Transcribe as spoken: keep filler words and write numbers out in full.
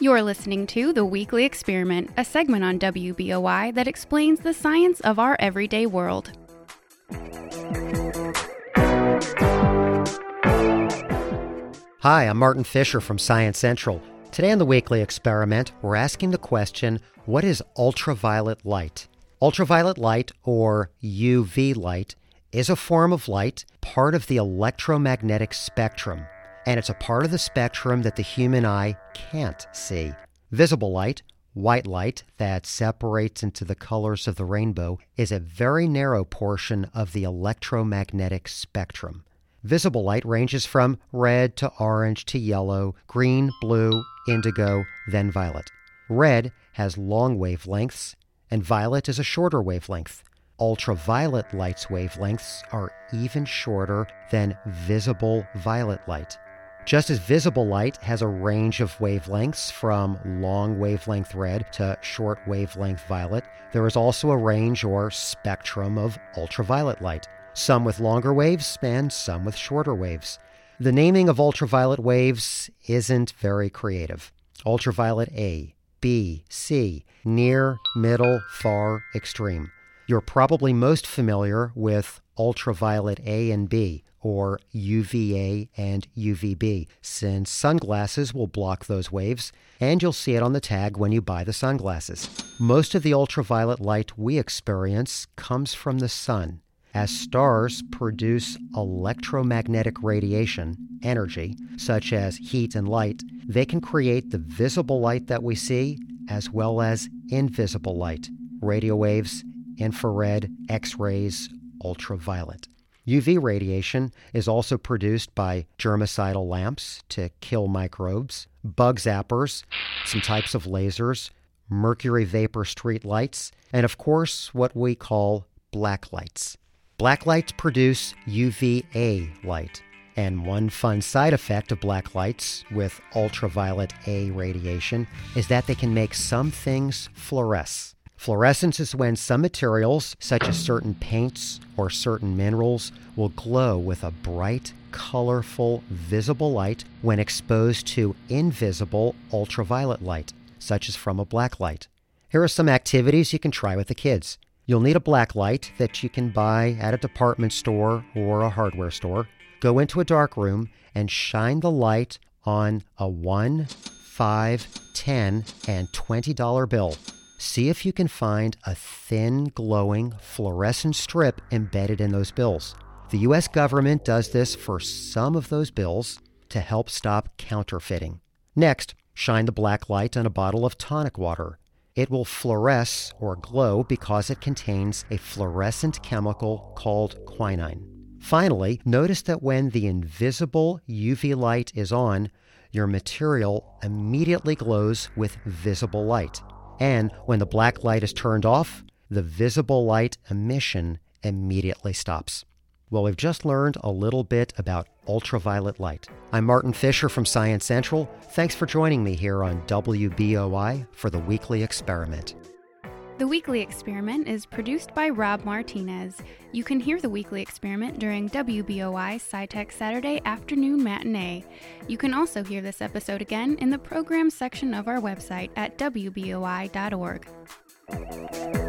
You're listening to The Weekly Experiment, a segment on W B O I that explains the science of our everyday world. Hi, I'm Martin Fisher from Science Central. Today on The Weekly Experiment, we're asking the question, what is ultraviolet light? Ultraviolet light, or U V light, is a form of light, part of the electromagnetic spectrum, and it's a part of the spectrum that the human eye can't see. Visible light, white light that separates into the colors of the rainbow, is a very narrow portion of the electromagnetic spectrum. Visible light ranges from red to orange to yellow, green, blue, indigo, then violet. Red has long wavelengths, and violet is a shorter wavelength. Ultraviolet light's wavelengths are even shorter than visible violet light. Just as visible light has a range of wavelengths from long wavelength red to short wavelength violet, there is also a range or spectrum of ultraviolet light. Some with longer waves and some with shorter waves. The naming of ultraviolet waves isn't very creative. Ultraviolet A, B, C, near, middle, far, extreme. You're probably most familiar with ultraviolet A and B, or U V A and U V B, since sunglasses will block those waves, and you'll see it on the tag when you buy the sunglasses. Most of the ultraviolet light we experience comes from the sun. As stars produce electromagnetic radiation, energy, such as heat and light, they can create the visible light that we see, as well as invisible light, radio waves, infrared, X-rays, ultraviolet. U V radiation is also produced by germicidal lamps to kill microbes, bug zappers, some types of lasers, mercury vapor street lights, and of course what we call black lights. Black lights produce U V A light, and one fun side effect of black lights with ultraviolet A radiation is that they can make some things fluoresce. Fluorescence is when some materials, such as certain paints or certain minerals, will glow with a bright, colorful, visible light when exposed to invisible ultraviolet light, such as from a black light. Here are some activities you can try with the kids. You'll need a black light that you can buy at a department store or a hardware store. Go into a dark room and shine the light on a one, five, ten, and twenty dollar bill. See if you can find a thin, glowing, fluorescent strip embedded in those bills. The U S government does this for some of those bills to help stop counterfeiting. Next, shine the black light on a bottle of tonic water. It will fluoresce or glow because it contains a fluorescent chemical called quinine. Finally, notice that when the invisible U V light is on, your material immediately glows with visible light. And when the black light is turned off, the visible light emission immediately stops. Well, we've just learned a little bit about ultraviolet light. I'm Martin Fisher from Science Central. Thanks for joining me here on W B O I for The Weekly Experiment. The Weekly Experiment is produced by Rob Martinez. You can hear The Weekly Experiment during W B O I SciTech Saturday Afternoon Matinee. You can also hear this episode again in the program section of our website at W B O I dot org.